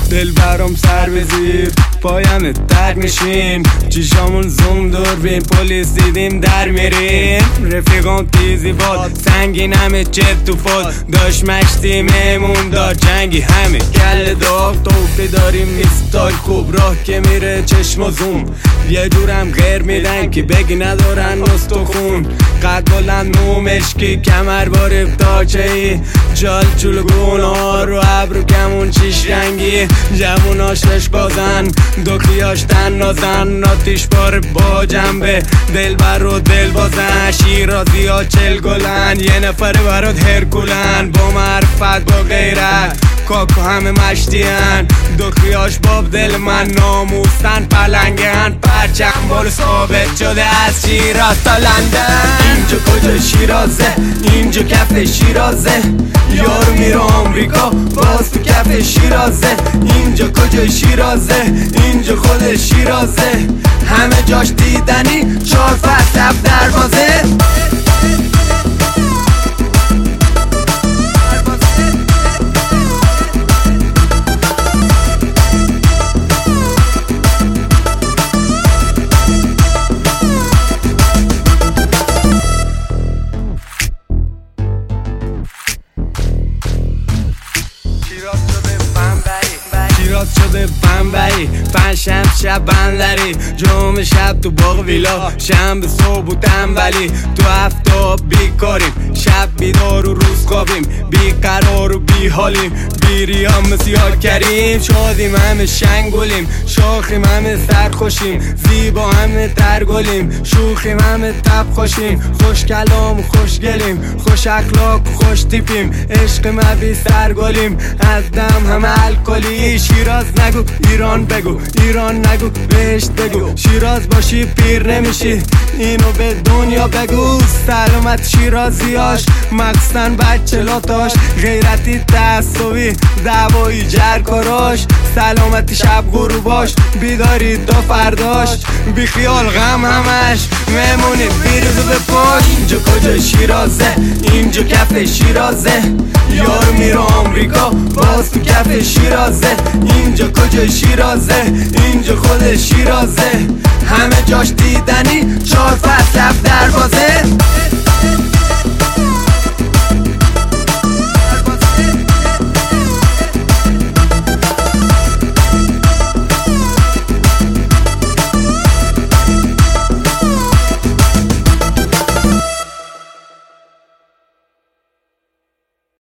دل برام سر به زیر پایم درد میشین چیشامون زوم دوربین پلیس دیدیم در میریم رفیقان تیزی باد سنگین همه چت تو فاد داشت مشتی میمون دار جنگی همه گل داغ توفی داریم میستای خوب راه که میره چشم و زوم یه جورم غیر میدن که بگی ندارن مستخون قد بلند مو مشکی کمر بارب تاچه ای جال چلگون ها رو ابرو کمون چیش رنگی جووناش رش بازن دوکیاش تن نازن ناتیش بار با جنبه دل بر رو دل بازن شیرازی ها چل گلن یه نفر برات هرکولن با معرفت با غیرت کاکو همه مشتین دوکیاش باب دل من ناموستن پلنگن پرچم بارو ثابت شده از شیراز تا لندن اینجا کجا شیرازه اینجا کف شیرازه یارو میره آمریکا باز تو کف شیرازه اینجا کجا شیرازه اینجا خود شیرازه همه جاش دیدنی 4 فصل دروازه شیراز شده بمبئی پنجشنبه شب بندری جمعه شب تو باغ ویلا شنبه صبح و تنبلی تو هفته بیکاریم شب بیدار و روز خوابیم بیقرار و بیحالیم بیریام مسیار کریم شادیم همه شنگولیم شاخیم همه سرخوشیم زیبا همه ترگلیم شوخیم همه تب خوشیم خوش کلام و خوشگلیم خوش اخلاق و خوش تیپیم عشق مبی سرگلیم از دم همه الکلی شیراز نگو ایران بگو ایران نگو بهشت بگو شیراز باشی پیر نمیشی اینو به دنیا بگو سلامت شیرازیاش مقصدن بچه لاتاش غیرتی تعصبی دعوایی جرکاراش سلامتی شب غروباش بیداری تا فرداش بی خیال غم همش میمونی بیروزو به پاش اینجا کجا شیرازه اینجا کف شیرازه یارو میره آمریکا باز تو کف شیرازه اینجا کجا شیرازه اینجا خود شیرازه همه جاش دیدنی 4 فصل دروازه